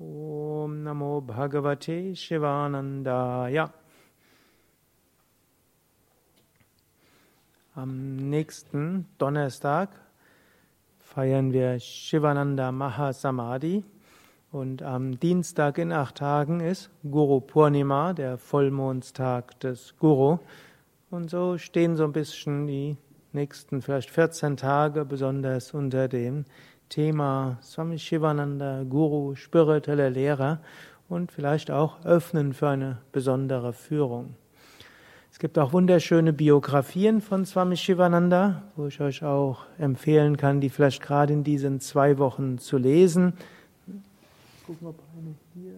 Om Namo Bhagavate Shivanandaya. Am nächsten Donnerstag feiern wir Shivananda Mahasamadhi und am Dienstag in 8 Tagen ist Guru Purnima, der Vollmondstag des Guru. Und so stehen so ein bisschen die nächsten vielleicht 14 Tage besonders unter dem Thema Swami Shivananda, Guru, spiritueller Lehrer und vielleicht auch öffnen für eine besondere Führung. Es gibt auch wunderschöne Biografien von Swami Shivananda, wo ich euch auch empfehlen kann, die vielleicht gerade in diesen 2 Wochen zu lesen. Gucken, ob eine hier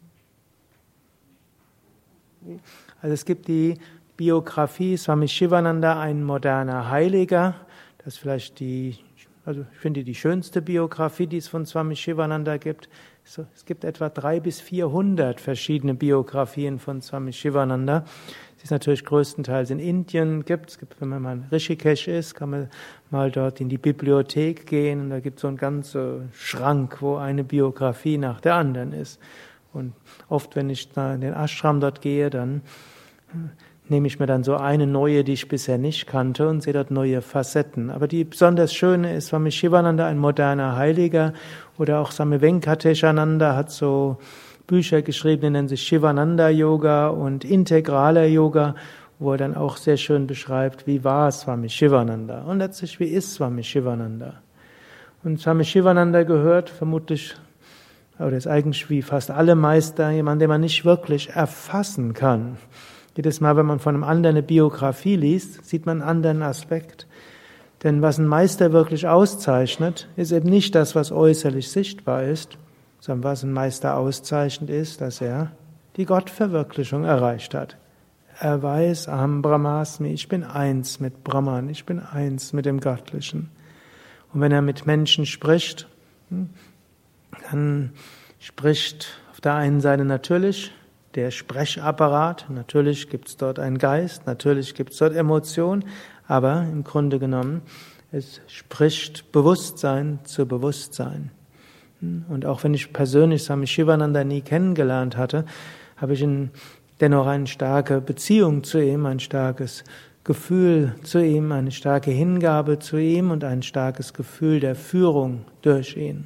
ist. Also es gibt die Biografie Swami Shivananda, ein moderner Heiliger. Das ist vielleicht ich finde die schönste Biografie, die es von Swami Shivananda gibt. Es gibt etwa 300 bis 400 verschiedene Biografien von Swami Shivananda. Sie ist natürlich größtenteils in Indien gibt. Wenn man mal in Rishikesh ist, kann man mal dort in die Bibliothek gehen und da gibt es so einen ganzen Schrank, wo eine Biografie nach der anderen ist. Und oft, wenn ich in den Ashram dort gehe, dann nehme ich mir dann so eine neue, die ich bisher nicht kannte und sehe dort neue Facetten. Aber die besonders schöne ist Swami Shivananda, ein moderner Heiliger, oder auch Swami Venkateshananda hat so Bücher geschrieben, die nennen sich Shivananda Yoga und integraler Yoga, wo er dann auch sehr schön beschreibt, wie war Swami Shivananda und letztlich, wie ist Swami Shivananda. Und Swami Shivananda gehört vermutlich, oder ist eigentlich wie fast alle Meister, jemand, den man nicht wirklich erfassen kann. Jedes Mal, wenn man von einem anderen eine Biografie liest, sieht man einen anderen Aspekt. Denn was ein Meister wirklich auszeichnet, ist eben nicht das, was äußerlich sichtbar ist, sondern was ein Meister auszeichnet, ist, dass er die Gottverwirklichung erreicht hat. Er weiß, Aham Brahmasmi, ich bin eins mit Brahman, ich bin eins mit dem Göttlichen. Und wenn er mit Menschen spricht, dann spricht auf der einen Seite natürlich der Sprechapparat, natürlich gibt es dort einen Geist, natürlich gibt es dort Emotion, aber im Grunde genommen, es spricht Bewusstsein zu Bewusstsein. Und auch wenn ich persönlich Swami Shivananda nie kennengelernt hatte, habe ich dennoch eine starke Beziehung zu ihm, ein starkes Gefühl zu ihm, eine starke Hingabe zu ihm und ein starkes Gefühl der Führung durch ihn.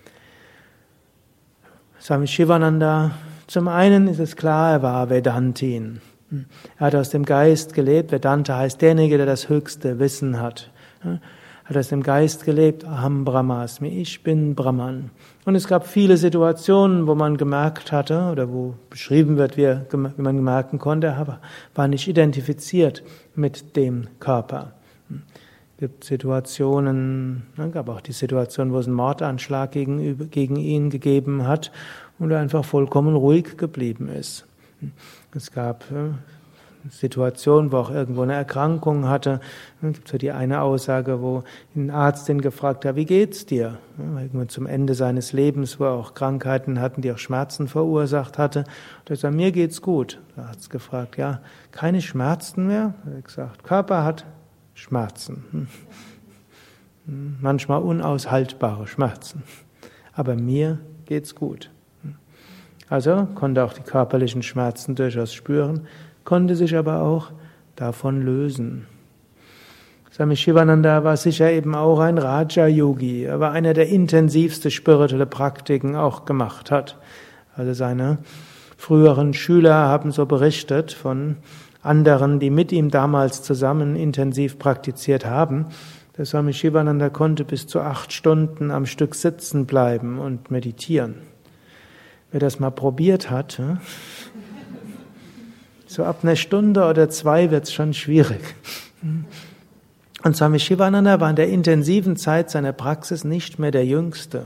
Swami Shivananda, zum einen ist es klar, er war Vedantin. Er hat aus dem Geist gelebt. Vedanta heißt derjenige, der das höchste Wissen hat. Er hat aus dem Geist gelebt, Aham Brahmasmi, ich bin Brahman. Und es gab viele Situationen, wo man gemerkt hatte, oder wo beschrieben wird, wie man merken konnte, er war nicht identifiziert mit dem Körper. Es gibt Situationen, gab auch die Situation, wo es einen Mordanschlag gegen ihn gegeben hat und er einfach vollkommen ruhig geblieben ist. Es gab Situationen, wo er auch irgendwo eine Erkrankung hatte. Es gibt so die eine Aussage, wo ein Arzt ihn gefragt hat, wie geht's dir? Irgendwann zum Ende seines Lebens, wo er auch Krankheiten hatten, die auch Schmerzen verursacht hatte. Und er sagt, mir geht's gut. Der Arzt gefragt, ja, keine Schmerzen mehr? Er hat gesagt, Körper hat Schmerzen. Manchmal unaushaltbare Schmerzen. Aber mir geht's gut. Also konnte auch die körperlichen Schmerzen durchaus spüren, konnte sich aber auch davon lösen. Swami Shivananda war sicher eben auch ein Raja-Yogi. Er war einer, der intensivste spirituelle Praktiken auch gemacht hat. Also seine früheren Schüler haben so berichtet von anderen, die mit ihm damals zusammen intensiv praktiziert haben. Der Swami Shivananda konnte bis zu 8 Stunden am Stück sitzen bleiben und meditieren. Wer das mal probiert hat, so ab einer Stunde oder 2 wird es schon schwierig. Und Swami Shivananda war in der intensiven Zeit seiner Praxis nicht mehr der Jüngste.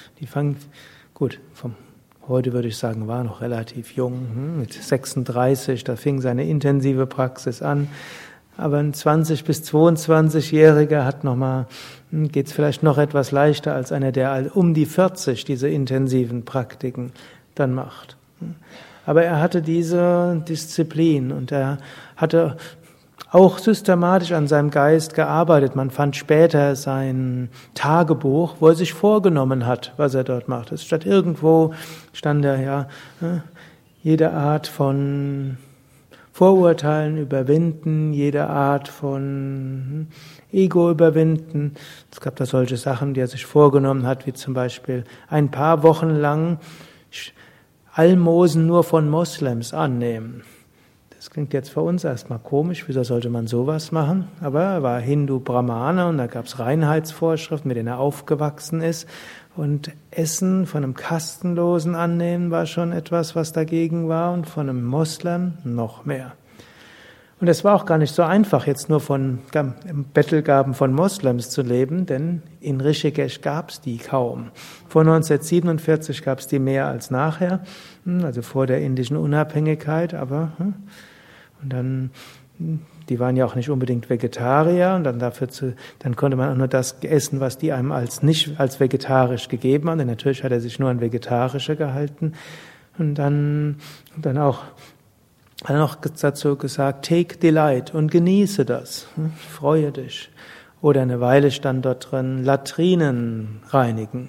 Heute würde ich sagen, war noch relativ jung, mit 36, da fing seine intensive Praxis an. Aber ein 20- bis 22-Jähriger geht's vielleicht noch etwas leichter als einer, der um die 40 diese intensiven Praktiken dann macht. Aber er hatte diese Disziplin und er hatte auch systematisch an seinem Geist gearbeitet. Man fand später sein Tagebuch, wo er sich vorgenommen hat, was er dort macht. Es stand irgendwo, stand da ja, jede Art von Vorurteilen überwinden, jede Art von Ego überwinden. Es gab da solche Sachen, die er sich vorgenommen hat, wie zum Beispiel ein paar Wochen lang Almosen nur von Moslems annehmen. Das klingt jetzt für uns erstmal komisch, wieso sollte man sowas machen? Aber er war Hindu-Brahmane und da gab es Reinheitsvorschriften, mit denen er aufgewachsen ist. Und Essen von einem Kastenlosen annehmen war schon etwas, was dagegen war, und von einem Moslem noch mehr. Und es war auch gar nicht so einfach, jetzt nur von Bettelgaben von Moslems zu leben, denn in Rishikesh gab es die kaum. Vor 1947 gab es die mehr als nachher, also vor der indischen Unabhängigkeit, aber und dann, die waren ja auch nicht unbedingt Vegetarier, und dann konnte man auch nur das essen, was die einem nicht als vegetarisch gegeben haben, denn natürlich hat er sich nur an Vegetarische gehalten. Und dann auch hat er noch dazu gesagt, take delight, und genieße das, freue dich. Oder eine Weile stand dort drin, Latrinen reinigen.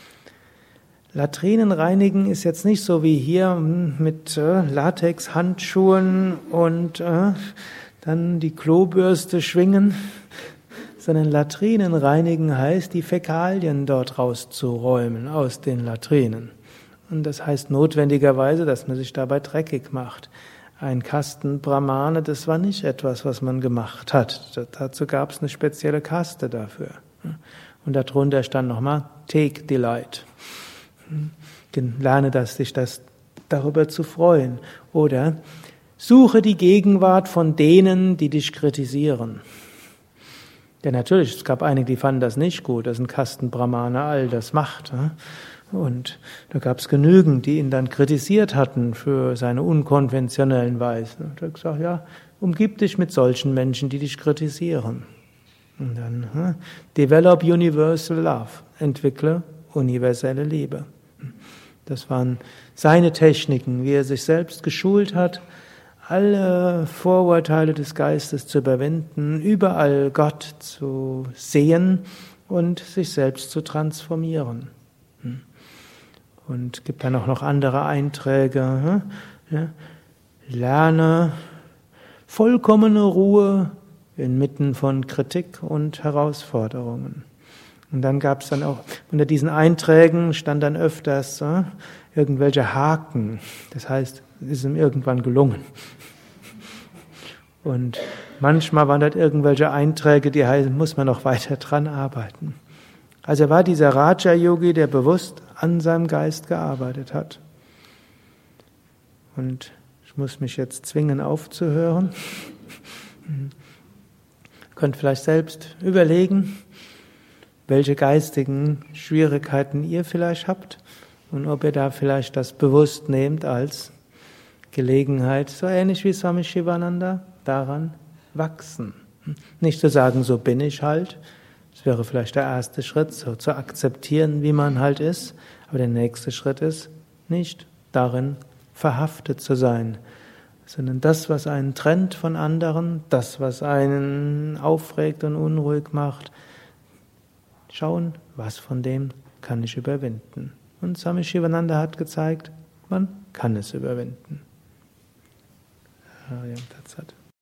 Latrinen reinigen ist jetzt nicht so wie hier mit Latex-Handschuhen und dann die Klobürste schwingen, sondern Latrinen reinigen heißt, die Fäkalien dort rauszuräumen aus den Latrinen. Und das heißt notwendigerweise, dass man sich dabei dreckig macht. Ein Kasten Brahmane, das war nicht etwas, was man gemacht hat. Dazu gab es eine spezielle Kaste dafür. Und darunter stand nochmal, take delight. Lerne dich darüber zu freuen. Oder suche die Gegenwart von denen, die dich kritisieren. Ja, natürlich, es gab einige, die fanden das nicht gut, dass ein Kasten Brahmane all das macht. Und da gab es genügend, die ihn dann kritisiert hatten für seine unkonventionellen Weisen. Und er hat gesagt, ja, umgib dich mit solchen Menschen, die dich kritisieren. Und dann, develop universal love, entwickle universelle Liebe. Das waren seine Techniken, wie er sich selbst geschult hat, alle Vorurteile des Geistes zu überwinden, überall Gott zu sehen und sich selbst zu transformieren. Und gibt dann auch noch andere Einträge. Lerne vollkommene Ruhe inmitten von Kritik und Herausforderungen. Und dann gab es dann auch, unter diesen Einträgen stand dann öfters irgendwelche Haken. Das heißt, es ist ihm irgendwann gelungen. Und manchmal waren dort irgendwelche Einträge, die heißen, muss man noch weiter dran arbeiten. Also er war dieser Raja-Yogi, der bewusst an seinem Geist gearbeitet hat. Und ich muss mich jetzt zwingen aufzuhören. Ihr könnt vielleicht selbst überlegen, welche geistigen Schwierigkeiten ihr vielleicht habt und ob ihr da vielleicht das bewusst nehmt als Gelegenheit, so ähnlich wie Swami Shivananda, daran wachsen. Nicht zu sagen, so bin ich halt, das wäre vielleicht der erste Schritt, so zu akzeptieren, wie man halt ist, aber der nächste Schritt ist, nicht darin verhaftet zu sein, sondern das, was einen trennt von anderen, das, was einen aufregt und unruhig macht, schauen, was von dem kann ich überwinden. Und Swami Shivananda hat gezeigt, man kann es überwinden. Ariam Tat Sat.